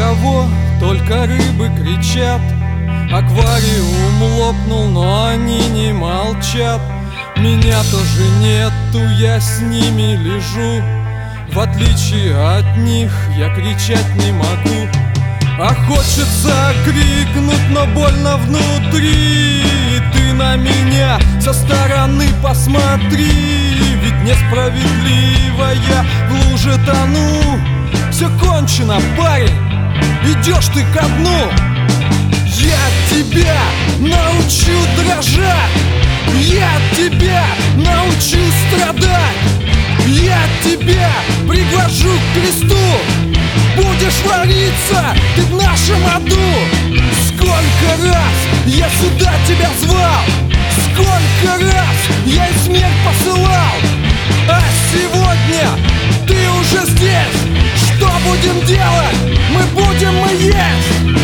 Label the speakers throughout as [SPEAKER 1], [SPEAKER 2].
[SPEAKER 1] никого, только рыбы кричат. Аквариум лопнул, но они не молчат. Меня тоже нету, я с ними лежу. В отличие от них я кричать не могу. А хочется крикнуть, но больно внутри. Ты на меня со стороны посмотри, ведь несправедливая в луже тону. Все кончено, парень, идешь ты ко дну. Я тебя научу дрожать, я тебя научу страдать, я тебя приглашу к кресту. Будешь вариться ты в нашем аду. Сколько раз я сюда тебя звал, сколько раз я и смерть посылал. А сегодня ты уже здесь. Что будем делать? Мы будем и есть.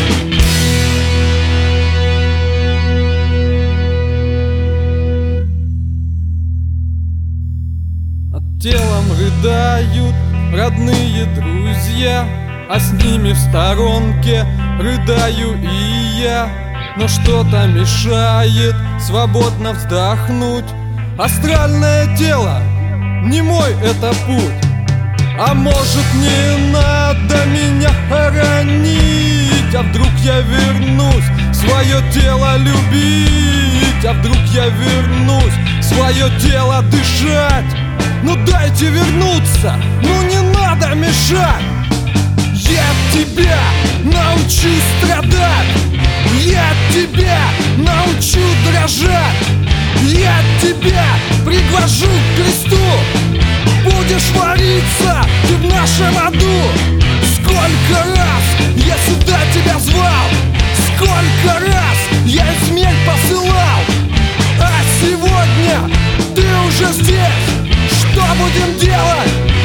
[SPEAKER 1] Телом рыдают родные друзья, а с ними в сторонке рыдаю и я. Но что-то мешает свободно вздохнуть. Астральное тело, не мой это путь. А может, не надо меня хоронить? А вдруг я вернусь свое тело любить? А вдруг я вернусь свое тело дышать? Ну дайте вернуться, ну не надо мешать. Я тебя научу страдать, я тебя научу дрожать, я тебя приглашу к кресту. Будешь вариться ты в нашем аду. Сколько раз я сюда тебя звал, сколько раз я и смерть посылал. А сегодня ты уже здесь. Что будем делать?